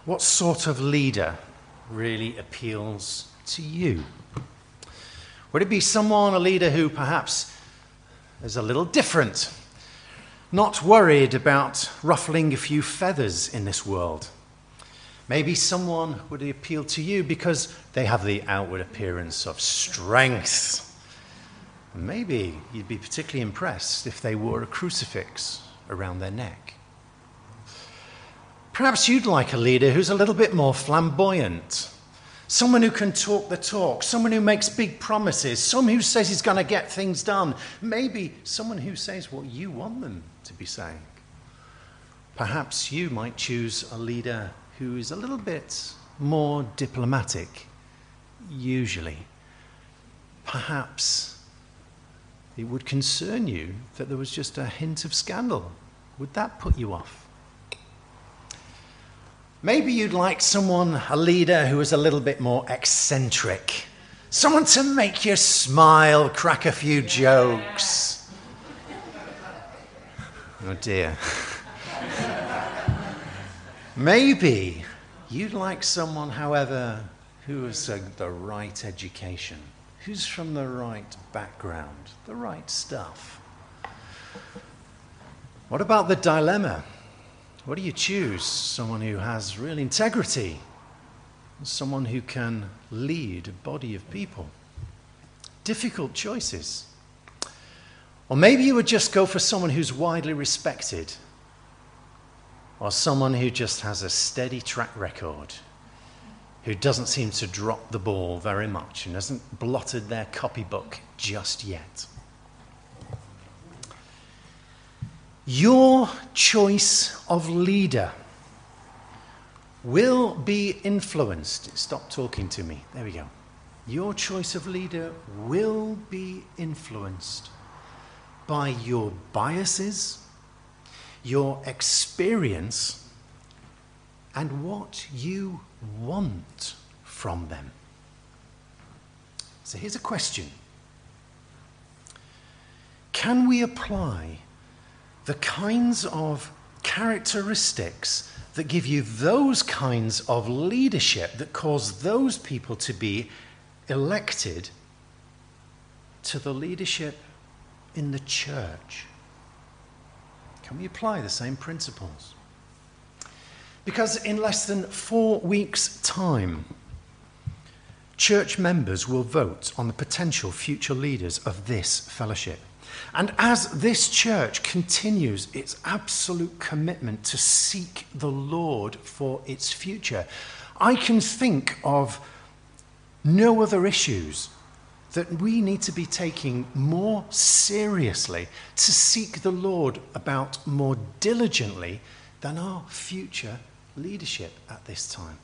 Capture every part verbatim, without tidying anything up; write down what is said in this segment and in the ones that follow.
What sort of leader really appeals to you? Would it be someone, a leader who perhaps is a little different, not worried about ruffling a few feathers in this world? Maybe someone would appeal to you because they have the outward appearance of strength. Maybe you'd be particularly impressed if they wore a crucifix around their neck. Perhaps you'd like a leader who's a little bit more flamboyant, someone who can talk the talk, someone who makes big promises, someone who says he's going to get things done, maybe someone who says what you want them to be saying. Perhaps you might choose a leader who is a little bit more diplomatic, usually. Perhaps it would concern you that there was just a hint of scandal. Would that put you off? Maybe you'd like someone, a leader who is a little bit more eccentric. Someone to make you smile, crack a few jokes. Oh dear. Maybe you'd like someone, however, who has uh, the right education, who's from the right background, the right stuff. What about the dilemma? What do you choose? Someone who has real integrity, someone who can lead a body of people. Difficult choices. Or maybe you would just go for someone who's widely respected, or someone who just has a steady track record, who doesn't seem to drop the ball very much and hasn't blotted their copybook just yet. Your choice of leader will be influenced. Stop talking to me. There we go. Your choice of leader will be influenced by your biases, your experience, and what you want from them. So here's a question. Can we apply the kinds of characteristics that give you those kinds of leadership that cause those people to be elected to the leadership in the church? Can we apply the same principles? Because in less than four weeks' time, church members will vote on the potential future leaders of this fellowship. And as this church continues its absolute commitment to seek the Lord for its future, I can think of no other issues that we need to be taking more seriously, to seek the Lord about more diligently than our future leadership at this time.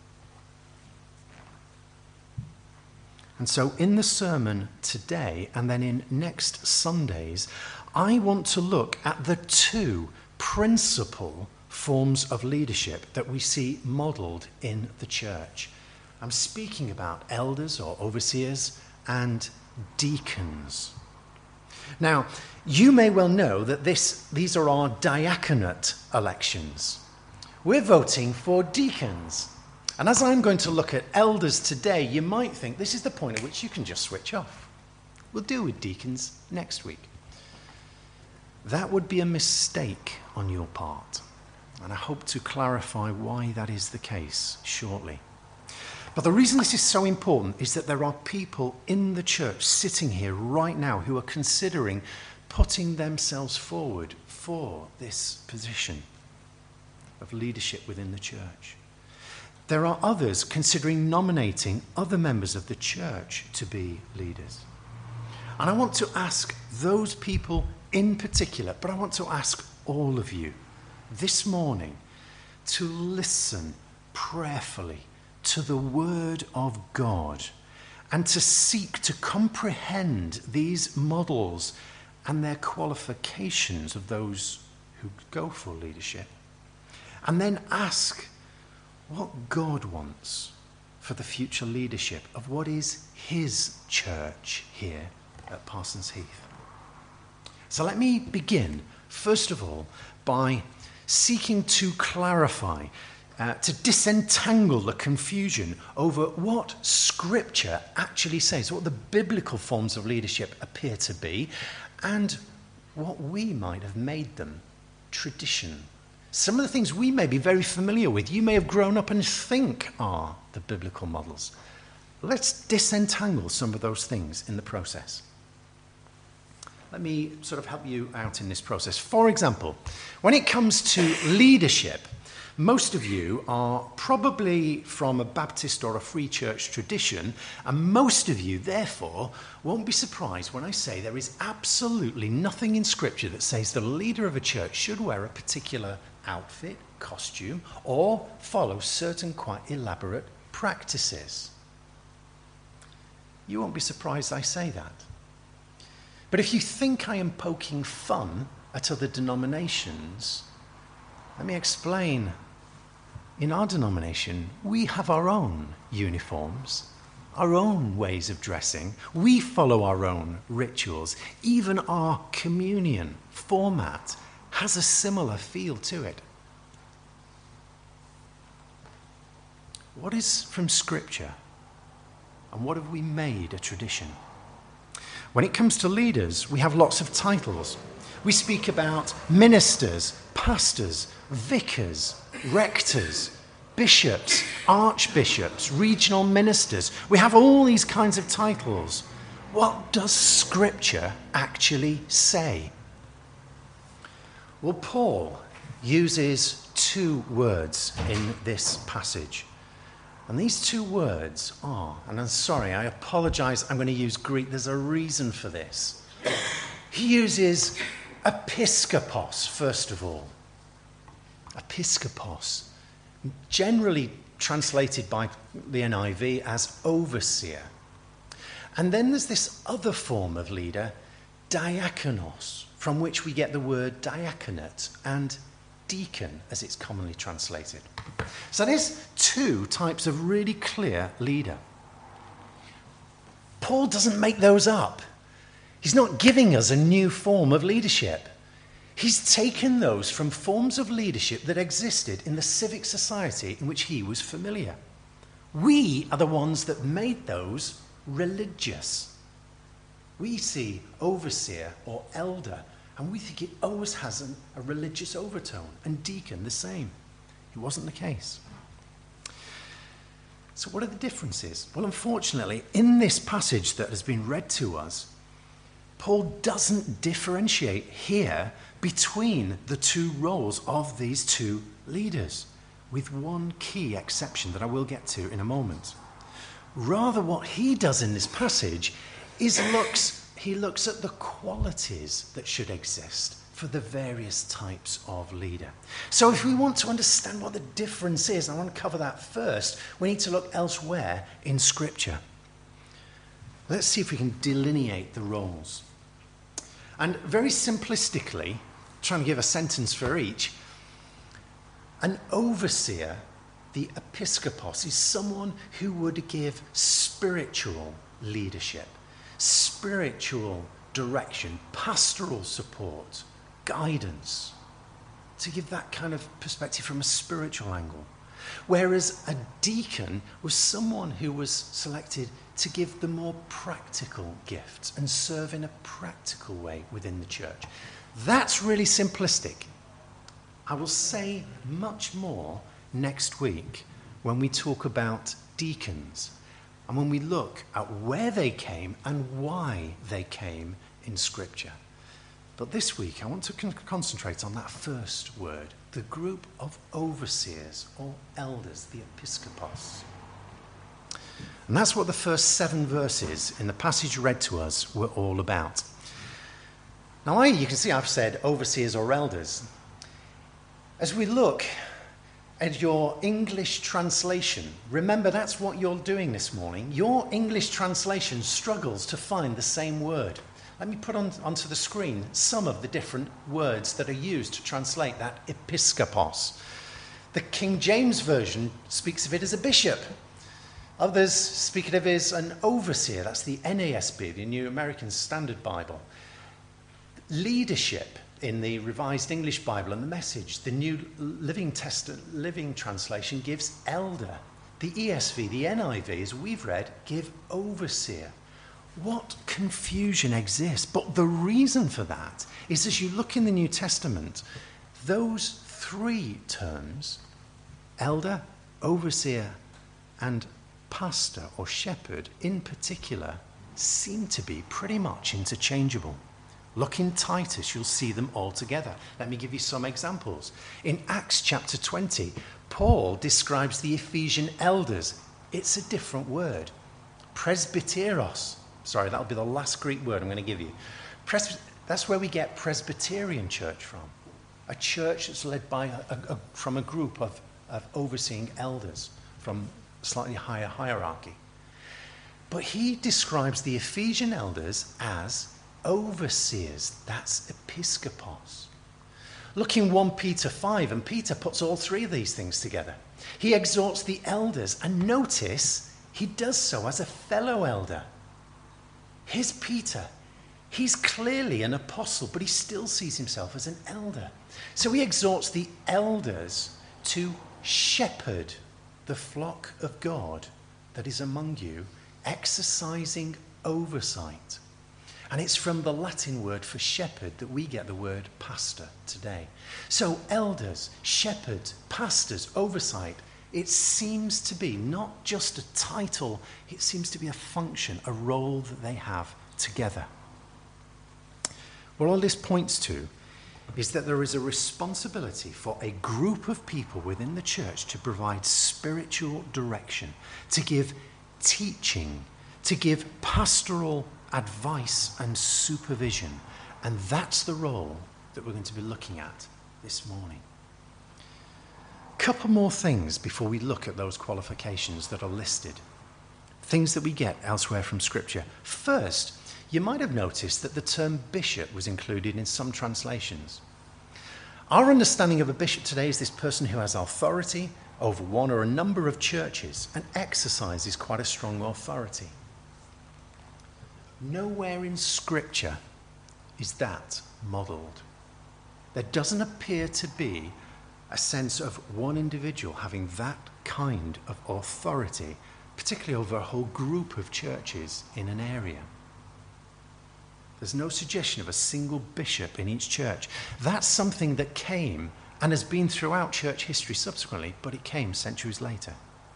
And so in the sermon today and then in next Sundays, I want to look at the two principal forms of leadership that we see modelled in the church. I'm speaking about elders or overseers and deacons. Now, you may well know that this, these are our diaconate elections. We're voting for deacons. And as I'm going to look at elders today, you might think this is the point at which you can just switch off. We'll deal with deacons next week. That would be a mistake on your part. And I hope to clarify why that is the case shortly. But the reason this is so important is that there are people in the church sitting here right now who are considering putting themselves forward for this position of leadership within the church. There are others considering nominating other members of the church to be leaders. And I want to ask those people in particular, but I want to ask all of you this morning to listen prayerfully to the word of God and to seek to comprehend these models and their qualifications of those who go for leadership. And then ask what God wants for the future leadership of what is his church here at Parsons Heath. So let me begin, first of all, by seeking to clarify uh, to disentangle the confusion over what Scripture actually says, what the biblical forms of leadership appear to be, and what we might have made them tradition. Some of the things we may be very familiar with, you may have grown up and think are the biblical models. Let's disentangle some of those things in the process. Let me sort of help you out in this process. For example, when it comes to leadership, most of you are probably from a Baptist or a Free Church tradition, and most of you, therefore, won't be surprised when I say there is absolutely nothing in Scripture that says the leader of a church should wear a particular outfit, costume, or follow certain quite elaborate practices. You won't be surprised I say that. But if you think I am poking fun at other denominations, let me explain. In our denomination, we have our own uniforms, our own ways of dressing. We follow our own rituals. Even our communion format has a similar feel to it. What is from Scripture? And what have we made a tradition? When it comes to leaders, we have lots of titles. We speak about ministers, pastors, vicars, rectors, bishops, archbishops, regional ministers. We have all these kinds of titles. What does Scripture actually say? Well, Paul uses two words in this passage. And these two words are, and I'm sorry, I apologize, I'm going to use Greek. There's a reason for this. He uses episkopos, first of all. Episkopos, generally translated by the N I V as overseer. And then there's this other form of leader, diakonos, from which we get the word diaconate and deacon, as it's commonly translated. So there's two types of really clear leader. Paul doesn't make those up. He's not giving us a new form of leadership. He's taken those from forms of leadership that existed in the civic society in which he was familiar. We are the ones that made those religious. We see overseer or elder, and we think it always has an, a religious overtone, and deacon the same. It wasn't the case. So what are the differences? Well, unfortunately, in this passage that has been read to us, Paul doesn't differentiate here between the two roles of these two leaders, with one key exception that I will get to in a moment. Rather, what he does in this passage is looks, he looks at the qualities that should exist for the various types of leader. So if we want to understand what the difference is, I want to cover that first, we need to look elsewhere in Scripture. Let's see if we can delineate the roles. And very simplistically, trying to give a sentence for each, an overseer, the episkopos, is someone who would give spiritual leadership, spiritual direction, pastoral support, guidance, to give that kind of perspective from a spiritual angle. Whereas a deacon was someone who was selected to give the more practical gifts and serve in a practical way within the church. That's really simplistic. I will say much more next week when we talk about deacons and when we look at where they came and why they came in Scripture. But this week I want to con- concentrate on that first word, the group of overseers or elders, the episkopos. And that's what the first seven verses in the passage read to us were all about. Now, I, you can see I've said overseers or elders. As we look at your English translation, remember that's what you're doing this morning. Your English translation struggles to find the same word. Let me put on, onto the screen some of the different words that are used to translate that episkopos. The King James Version speaks of it as a bishop. Others speak of it as an overseer. That's the N A S B, the New American Standard Bible. Leadership, in the Revised English Bible and the Message, the New Living Testament, Living Translation gives elder. The E S V, the N I V, as we've read, give overseer. What confusion exists? But the reason for that is, as you look in the New Testament, those three terms, elder, overseer, and pastor or shepherd in particular, seem to be pretty much interchangeable. Look in Titus, you'll see them all together. Let me give you some examples. In Acts chapter twenty, Paul describes the Ephesian elders. It's a different word. Presbyteros. Sorry, that'll be the last Greek word I'm going to give you. Presby- that's where we get Presbyterian church from. A church that's led by a, a, a, from a group of, of overseeing elders from slightly higher hierarchy. But he describes the Ephesian elders as overseers. That's episkopos. Look in First Peter five, and Peter puts all three of these things together. He exhorts the elders, and notice he does so as a fellow elder. Here's Peter. He's clearly an apostle, but he still sees himself as an elder. So he exhorts the elders to shepherd the flock of God that is among you, exercising oversight. And it's from the Latin word for shepherd that we get the word pastor today. So elders, shepherds, pastors, oversight, it seems to be not just a title, it seems to be a function, a role that they have together. What all this points to is that there is a responsibility for a group of people within the church to provide spiritual direction, to give teaching, to give pastoral advice and supervision. And that's the role that we're going to be looking at this morning. A couple more things before we look at those qualifications that are listed. Things that we get elsewhere from Scripture. First, you might have noticed that the term bishop was included in some translations. Our understanding of a bishop today is this person who has authority over one or a number of churches and exercises quite a strong authority. Nowhere in Scripture is that modelled. There doesn't appear to be a sense of one individual having that kind of authority, particularly over a whole group of churches in an area. There's no suggestion of a single bishop in each church. That's something that came and has been throughout church history subsequently, but it came centuries later.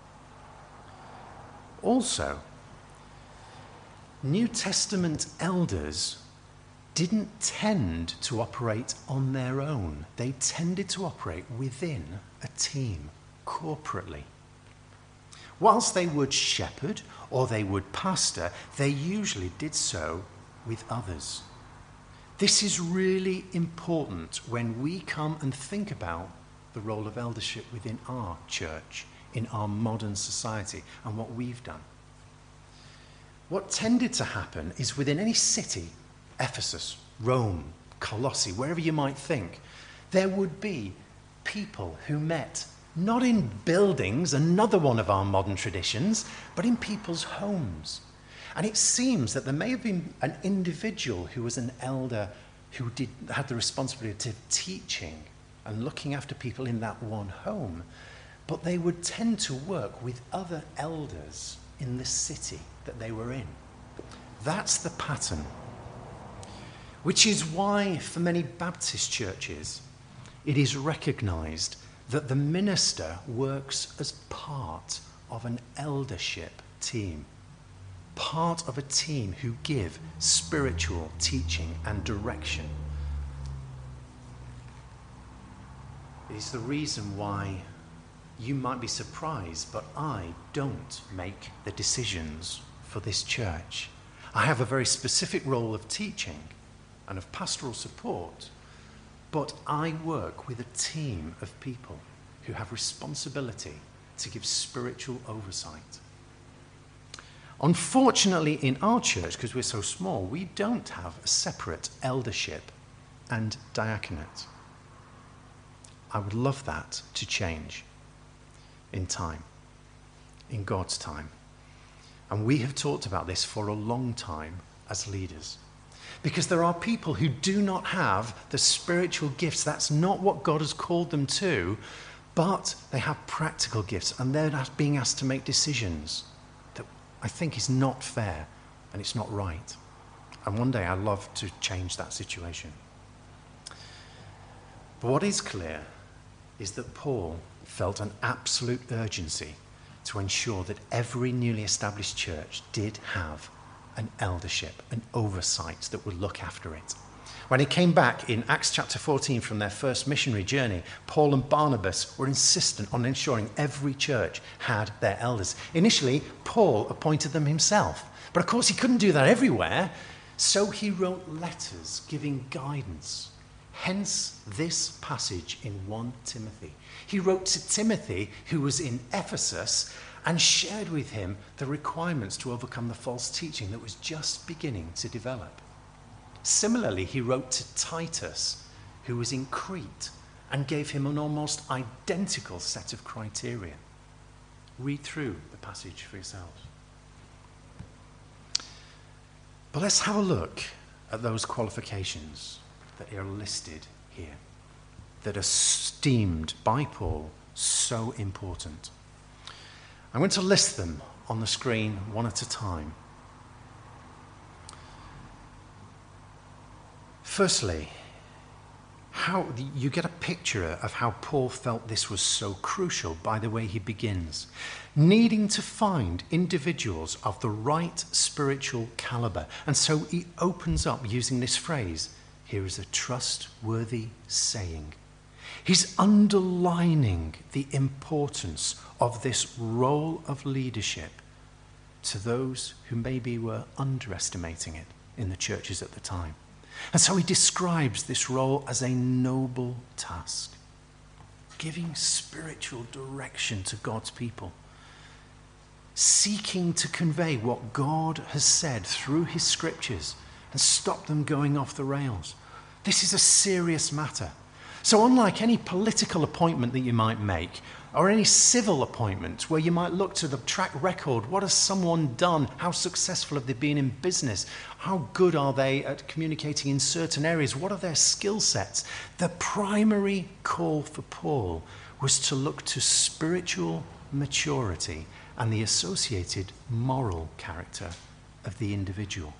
Also, New Testament elders didn't tend to operate on their own. They tended to operate within a team, corporately. Whilst they would shepherd or they would pastor, they usually did so with others. This is really important when we come and think about the role of eldership within our church, in our modern society, and what we've done. What tended to happen is within any city, Ephesus, Rome, Colossae, wherever you might think, there would be people who met not in buildings, another one of our modern traditions, but in people's homes. And it seems that there may have been an individual who was an elder who did had the responsibility of teaching and looking after people in that one home, but they would tend to work with other elders in the city that they were in. That's the pattern. Which is why, for many Baptist churches, it is recognized that the minister works as part of an eldership team, part of a team who give spiritual teaching and direction. It is the reason why you might be surprised, but I don't make the decisions for this church. I have a very specific role of teaching and of pastoral support, but I work with a team of people who have responsibility to give spiritual oversight. Unfortunately, in our church, because we're so small, we don't have a separate eldership and diaconate. I would love that to change in time, in God's time. And we have talked about this for a long time as leaders. Because there are people who do not have the spiritual gifts. That's not what God has called them to, but they have practical gifts, and they're being asked to make decisions that I think is not fair and it's not right. And one day I'd love to change that situation. But what is clear is that Paul felt an absolute urgency to ensure that every newly established church did have an eldership, an oversight that would look after it. When he came back in Acts chapter fourteen from their first missionary journey, Paul and Barnabas were insistent on ensuring every church had their elders. Initially, Paul appointed them himself, but of course he couldn't do that everywhere, so he wrote letters giving guidance. Hence this passage in First Timothy. He wrote to Timothy, who was in Ephesus, and shared with him the requirements to overcome the false teaching that was just beginning to develop. Similarly, he wrote to Titus, who was in Crete, and gave him an almost identical set of criteria. Read through the passage for yourselves. But let's have a look at those qualifications that are listed here, that are esteemed by Paul so important. I'm going to list them on the screen one at a time. Firstly, how you get a picture of how Paul felt this was so crucial by the way he begins. Needing to find individuals of the right spiritual caliber. And so he opens up using this phrase, here is a trustworthy saying. He's underlining the importance of this role of leadership to those who maybe were underestimating it in the churches at the time. And so he describes this role as a noble task, giving spiritual direction to God's people, seeking to convey what God has said through his scriptures and stop them going off the rails. This is a serious matter. So unlike any political appointment that you might make, or any civil appointment where you might look to the track record, what has someone done? How successful have they been in business? How good are they at communicating in certain areas? What are their skill sets? The primary call for Paul was to look to spiritual maturity and the associated moral character of the individual.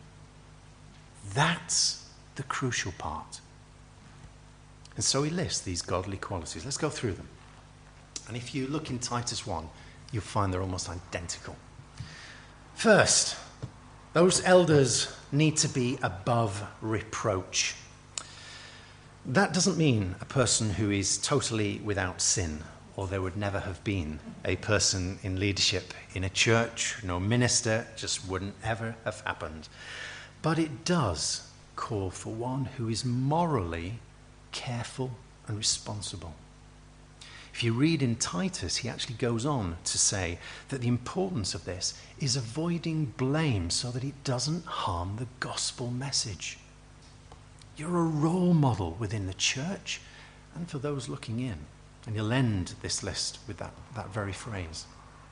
That's the crucial part. And so he lists these godly qualities. Let's go through them. And if you look in Titus one, you'll find they're almost identical. First, those elders need to be above reproach. That doesn't mean a person who is totally without sin, or there would never have been a person in leadership in a church, no minister, just wouldn't ever have happened. But it does call for one who is morally careful and responsible. If you read in Titus, he actually goes on to say that the importance of this is avoiding blame so that it doesn't harm the gospel message. You're a role model within the church and for those looking in. And you'll end this list with that, that very phrase.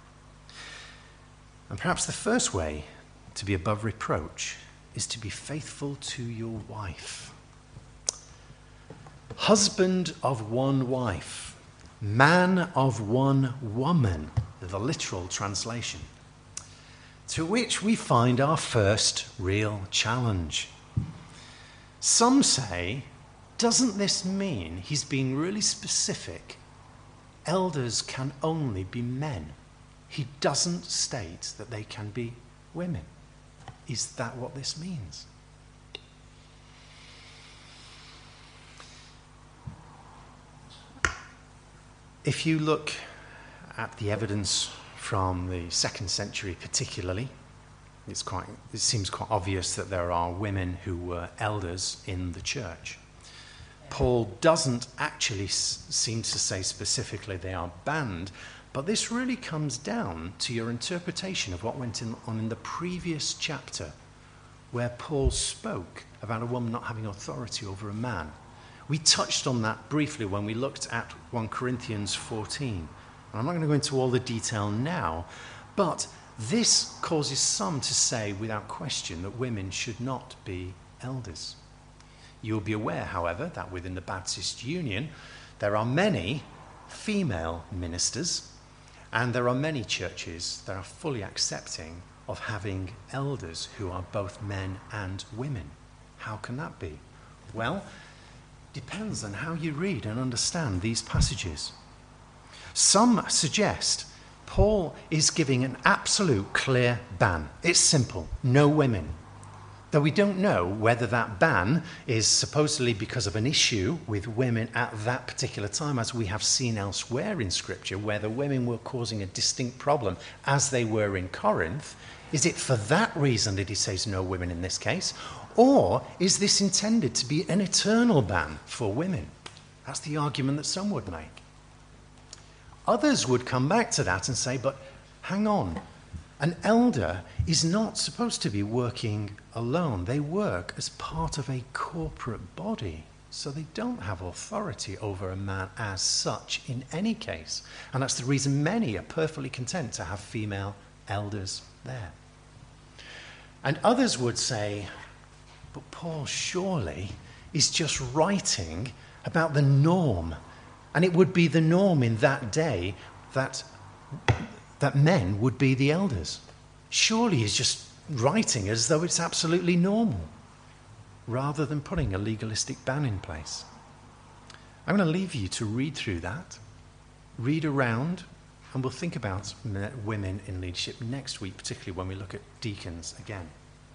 And perhaps the first way to be above reproach is to be faithful to your wife. Husband of one wife. Man of one woman, the literal translation, to which we find our first real challenge. Some say, doesn't this mean he's being really specific? Elders can only be men. He doesn't state that they can be women. Is that what this means? If you look at the evidence from the second century particularly, it's quite, it seems quite obvious that there are women who were elders in the church. Paul doesn't actually s- seem to say specifically they are banned, but this really comes down to your interpretation of what went in, on in the previous chapter, where Paul spoke about a woman not having authority over a man. We touched on that briefly when we looked at First Corinthians fourteen. And I'm not going to go into all the detail now, but this causes some to say without question that women should not be elders. You'll be aware, however, that within the Baptist Union, there are many female ministers, and there are many churches that are fully accepting of having elders who are both men and women. How can that be? Well, depends on how you read and understand these passages. Some suggest Paul is giving an absolute clear ban. It's simple, no women. Though we don't know whether that ban is supposedly because of an issue with women at that particular time, as we have seen elsewhere in Scripture, where the women were causing a distinct problem, as they were in Corinth. Is it for that reason that he says no women in this case? Or is this intended to be an eternal ban for women? That's the argument that some would make. Others would come back to that and say, but hang on. An elder is not supposed to be working alone. They work as part of a corporate body. So they don't have authority over a man as such in any case. And that's the reason many are perfectly content to have female elders there. And others would say, but Paul surely is just writing about the norm. And it would be the norm in that day that that men would be the elders. Surely he's just writing as though it's absolutely normal, rather than putting a legalistic ban in place. I'm going to leave you to read through that, read around, and we'll think about women in leadership next week, particularly when we look at deacons again.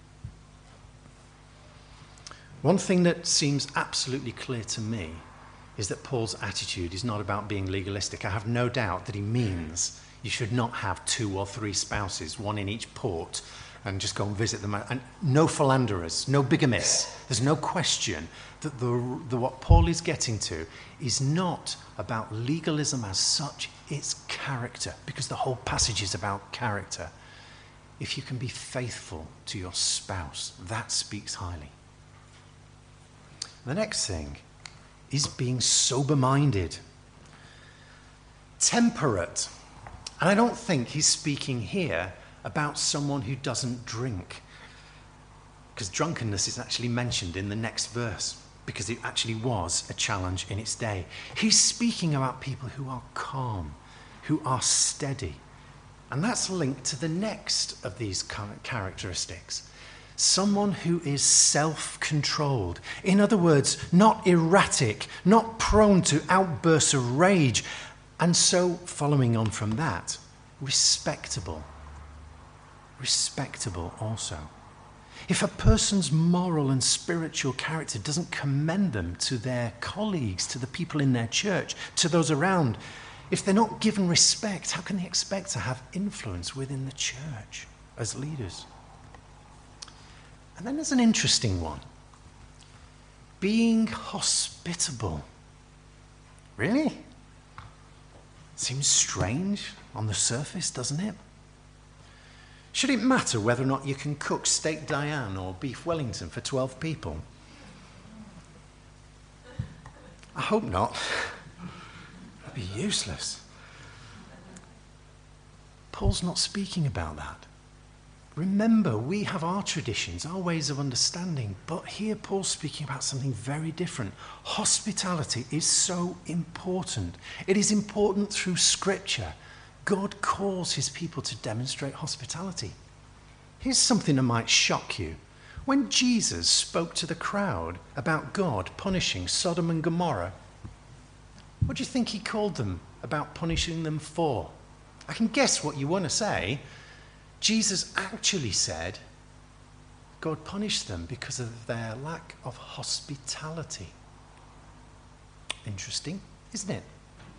One thing that seems absolutely clear to me is that Paul's attitude is not about being legalistic. I have no doubt that he means you should not have two or three spouses, one in each port, and just go and visit them. And no philanderers, no bigamists. There's no question that the, the what Paul is getting to is not about legalism as such, it's character, because the whole passage is about character. If you can be faithful to your spouse, that speaks highly. The next thing is being sober-minded, temperate. And I don't think he's speaking here about someone who doesn't drink, because drunkenness is actually mentioned in the next verse, because it actually was a challenge in its day. He's speaking about people who are calm, who are steady. And that's linked to the next of these characteristics. Someone who is self-controlled. In other words, not erratic, not prone to outbursts of rage. And so, following on from that, respectable. Respectable also. If a person's moral and spiritual character doesn't commend them to their colleagues, to the people in their church, to those around, if they're not given respect, how can they expect to have influence within the church as leaders? And then there's an interesting one. Being hospitable. Really? Seems strange on the surface, doesn't it? Should it matter whether or not you can cook steak Diane or beef Wellington for twelve people? I hope not. That'd be useless. Paul's not speaking about that. Remember, we have our traditions, our ways of understanding, but here Paul's speaking about something very different. Hospitality is so important. It is important through Scripture. God calls his people to demonstrate hospitality. Here's something that might shock you. When Jesus spoke to the crowd about God punishing Sodom and Gomorrah, what do you think he called them about punishing them for? I can guess what you want to say. Jesus actually said God punished them because of their lack of hospitality. Interesting, isn't it?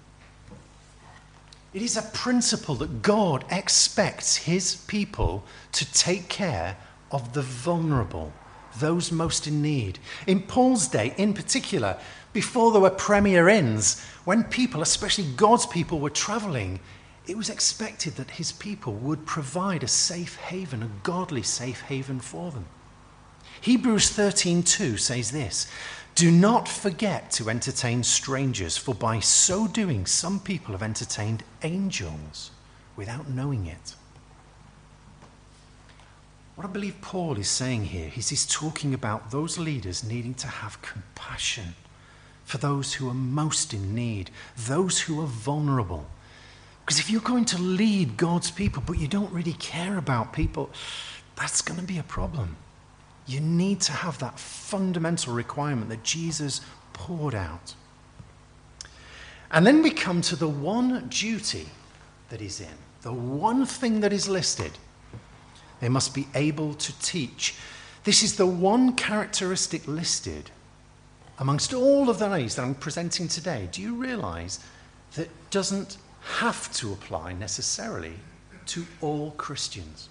It is a principle that God expects his people to take care of the vulnerable, those most in need. In Paul's day, in particular, before there were premier inns, when people, especially God's people, were traveling, it was expected that his people would provide a safe haven, a godly safe haven for them. Hebrews thirteen two says this, "Do not forget to entertain strangers, for by so doing some people have entertained angels without knowing it." What I believe Paul is saying here is he's talking about those leaders needing to have compassion for those who are most in need, those who are vulnerable. Because if you're going to lead God's people, but you don't really care about people, that's going to be a problem. You need to have that fundamental requirement that Jesus poured out. And then we come to the one duty that is in, the one thing that is listed. They must be able to teach. This is the one characteristic listed amongst all of those that I'm presenting today. Do you realize that doesn't have to apply necessarily to all Christians?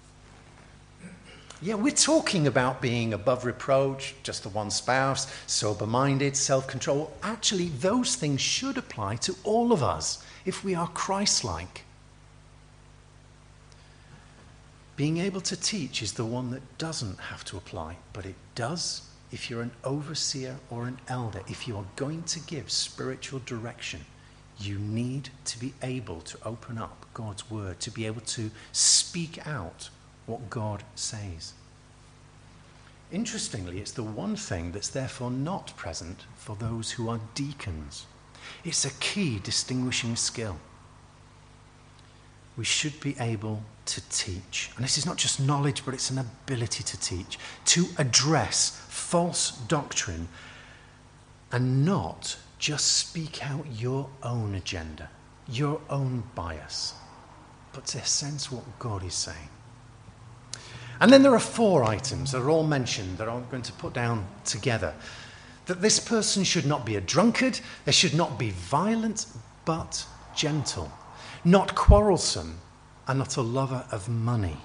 Yeah, we're talking about being above reproach, just the one spouse, sober-minded, self-control. Actually, those things should apply to all of us if we are Christ-like. Being able to teach is the one that doesn't have to apply, but it does if you're an overseer or an elder. If you are going to give spiritual direction, you need to be able to open up God's word, to be able to speak out what God says. Interestingly, it's the one thing that's therefore not present for those who are deacons. It's a key distinguishing skill. We should be able to teach. And this is not just knowledge, but it's an ability to teach, to address false doctrine and not just speak out your own agenda, your own bias, but to sense what God is saying. And then there are four items that are all mentioned that I'm going to put down together. That this person should not be a drunkard, they should not be violent, but gentle, not quarrelsome, and not a lover of money.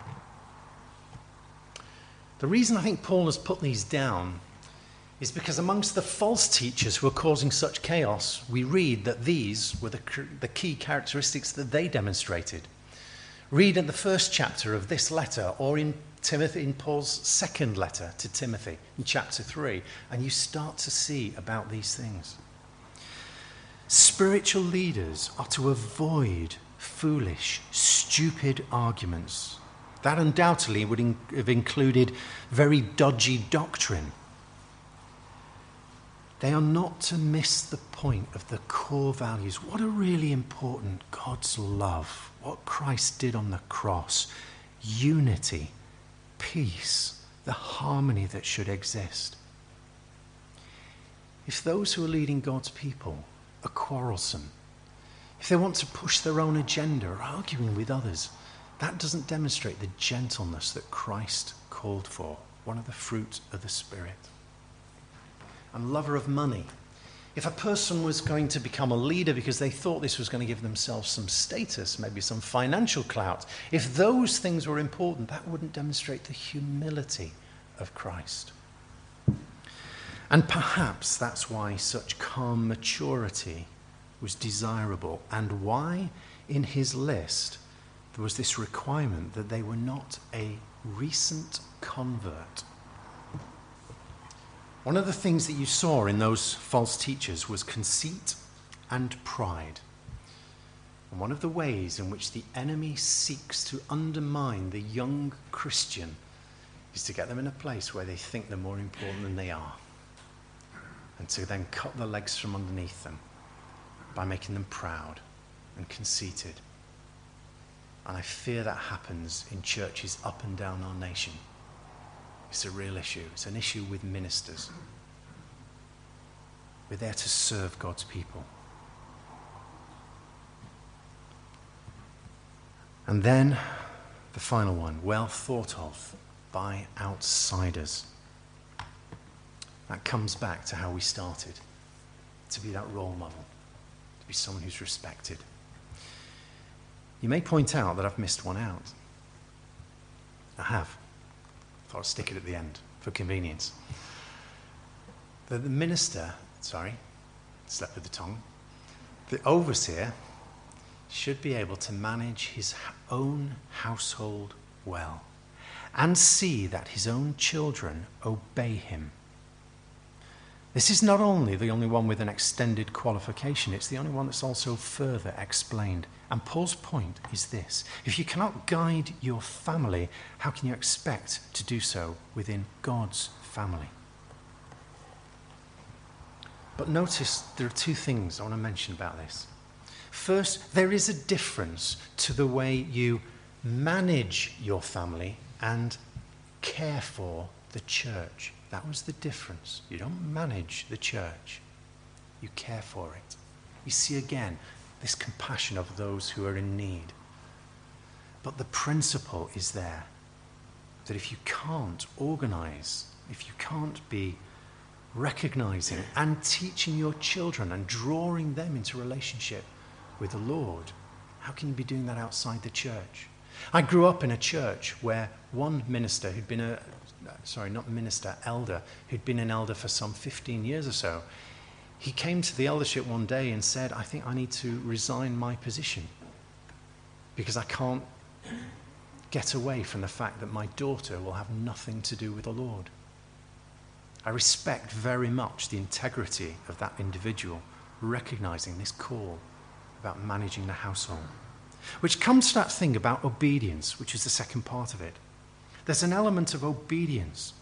The reason I think Paul has put these down is because amongst the false teachers who are causing such chaos, we read that these were the, the key characteristics that they demonstrated. Read in the first chapter of this letter, or in Timothy, in Paul's second letter to Timothy, in chapter three, and you start to see about these things. Spiritual leaders are to avoid foolish, stupid arguments. That undoubtedly would in- have included very dodgy doctrine. They are not to miss the point of the core values. What are really important? God's love, what Christ did on the cross, unity, peace, the harmony that should exist. If those who are leading God's people are quarrelsome, if they want to push their own agenda or arguing with others, that doesn't demonstrate the gentleness that Christ called for, one of the fruits of the Spirit. And lover of money. If a person was going to become a leader because they thought this was going to give themselves some status, maybe some financial clout, if those things were important, that wouldn't demonstrate the humility of Christ. And perhaps that's why such calm maturity was desirable, and why in his list there was this requirement that they were not a recent convert. One of the things that you saw in those false teachers was conceit and pride. And one of the ways in which the enemy seeks to undermine the young Christian is to get them in a place where they think they're more important than they are, and to then cut the legs from underneath them by making them proud and conceited. And I fear that happens in churches up and down our nation. It's a real issue. It's an issue with ministers. We're there to serve God's people. And then the final one, well thought of by outsiders. That comes back to how we started, to be that role model, to be someone who's respected. You may point out that I've missed one out. I have. I thought I'd stick it at the end for convenience. The, the minister, sorry, slept with the tongue. The overseer should be able to manage his own household well and see that his own children obey him. This is not only the only one with an extended qualification, it's the only one that's also further explained. And Paul's point is this: if you cannot guide your family, how can you expect to do so within God's family? But notice there are two things I want to mention about this. First, there is a difference to the way you manage your family and care for the church. That was the difference. You don't manage the church. You care for it. You see again this compassion of those who are in need. But the principle is there that if you can't organize, if you can't be recognizing and teaching your children and drawing them into relationship with the Lord, how can you be doing that outside the church? I grew up in a church where one minister who'd been a, sorry, not minister, elder, who'd been an elder for some fifteen years or so, he came to the eldership one day and said, I think I need to resign my position because I can't get away from the fact that my daughter will have nothing to do with the Lord. I respect very much the integrity of that individual, recognizing this call about managing the household. Which comes to that thing about obedience, which is the second part of it. There's an element of obedience,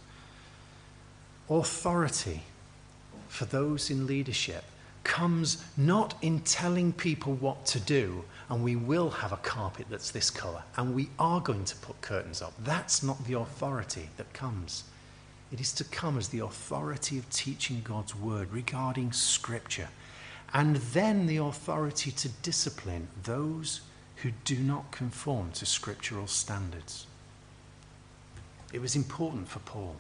authority for those in leadership comes not in telling people what to do, and we will have a carpet that's this colour, and we are going to put curtains up. That's not the authority that comes. It is to come as the authority of teaching God's word regarding Scripture, and then the authority to discipline those who do not conform to scriptural standards. It was important for Paul.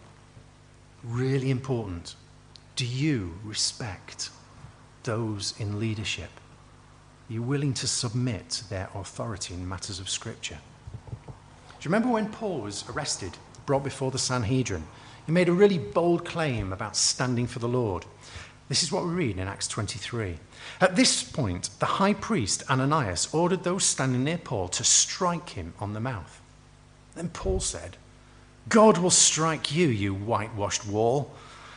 Really important. Do you respect those in leadership? Are you willing to submit to their authority in matters of Scripture? Do you remember when Paul was arrested, brought before the Sanhedrin? He made a really bold claim about standing for the Lord. This is what we read in Acts twenty-three. At this point, the high priest Ananias ordered those standing near Paul to strike him on the mouth. Then Paul said, God will strike you, you whitewashed wall.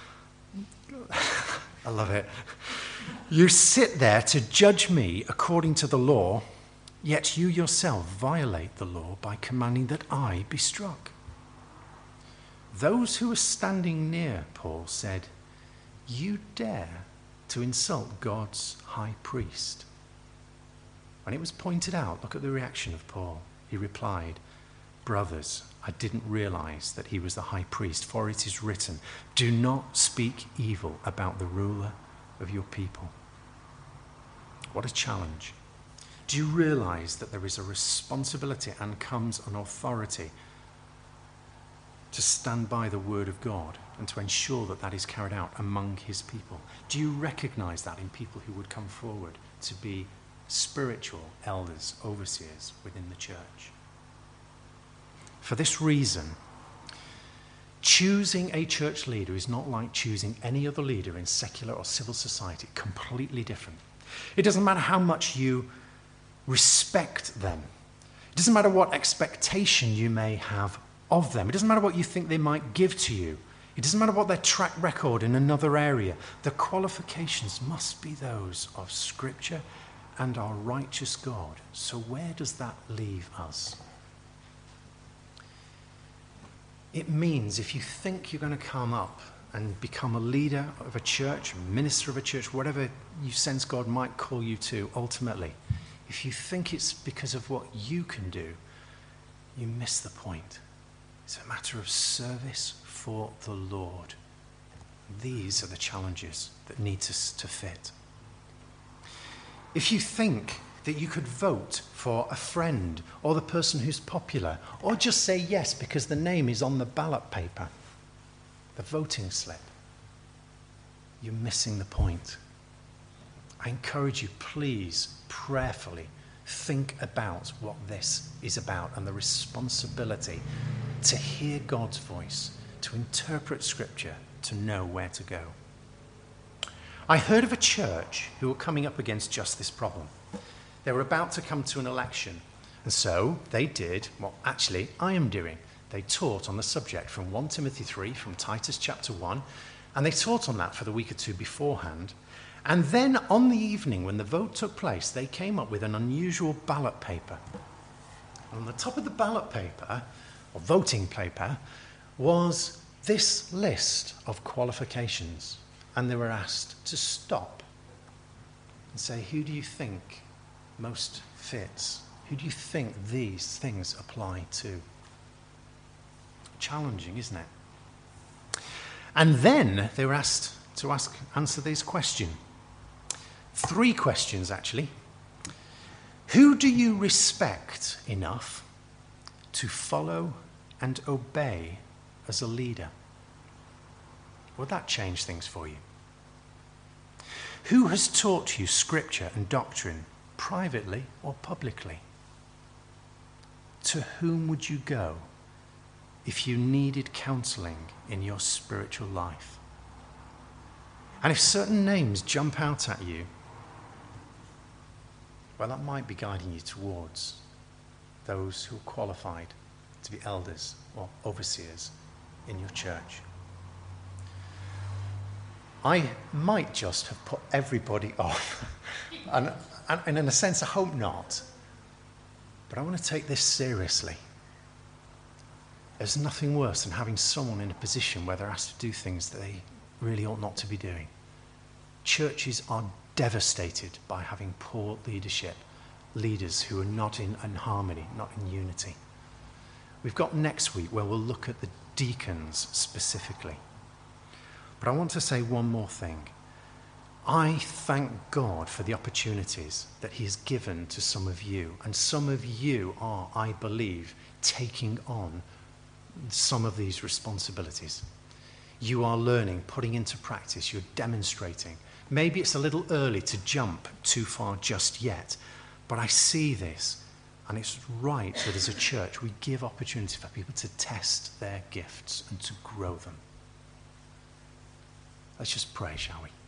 I love it. You sit there to judge me according to the law, yet you yourself violate the law by commanding that I be struck. Those who were standing near Paul said, you dare to insult God's high priest. When it was pointed out, look at the reaction of Paul. He replied, brothers, I didn't realize that he was the high priest, for it is written, do not speak evil about the ruler of your people. What a challenge. Do you realize that there is a responsibility and comes an authority to stand by the word of God and to ensure that that is carried out among his people? Do you recognize that in people who would come forward to be spiritual elders, overseers within the church? For this reason, choosing a church leader is not like choosing any other leader in secular or civil society. Completely different. It doesn't matter how much you respect them. It doesn't matter what expectation you may have of them. It doesn't matter what you think they might give to you. It doesn't matter what their track record in another area. The qualifications must be those of Scripture and our righteous God. So where does that leave us? It means if you think you're going to come up and become a leader of a church, a minister of a church, whatever you sense God might call you to ultimately, if you think it's because of what you can do, you miss the point. It's a matter of service for the Lord. These are the challenges that need to, to fit. If you think that you could vote for a friend or the person who's popular, or just say yes because the name is on the ballot paper, the voting slip, you're missing the point. I encourage you, please, prayerfully, think about what this is about and the responsibility to hear God's voice, to interpret Scripture, to know where to go. I heard of a church who were coming up against just this problem. They were about to come to an election, and so they did what actually I am doing. They taught on the subject from First Timothy three, from Titus chapter one, And they taught on that for the week or two beforehand. And then on the evening when the vote took place, they came up with an unusual ballot paper. And on the top of the ballot paper, or voting paper, was this list of qualifications. And they were asked to stop and say, who do you think most fits? Who do you think these things apply to? Challenging, isn't it? And then they were asked to ask, answer this question. Three questions, actually. Who do you respect enough to follow and obey as a leader? Would that change things for you? Who has taught you scripture and doctrine, privately or publicly? To whom would you go if you needed counseling in your spiritual life? And if certain names jump out at you, well, that might be guiding you towards those who are qualified to be elders or overseers in your church. I might just have put everybody off. and, and in a sense, I hope not. But I want to take this seriously. There's nothing worse than having someone in a position where they're asked to do things that they really ought not to be doing. Churches are devastated by having poor leadership, leaders who are not in, in harmony, not in unity. We've got next week where we'll look at the deacons specifically. But I want to say one more thing. I thank God for the opportunities that he has given to some of you. And some of you are, I believe, taking on some of these responsibilities. You are learning, putting into practice, you're demonstrating. Maybe it's a little early to jump too far just yet, but I see this, and it's right that as a church we give opportunity for people to test their gifts and to grow them. Let's just pray, shall we?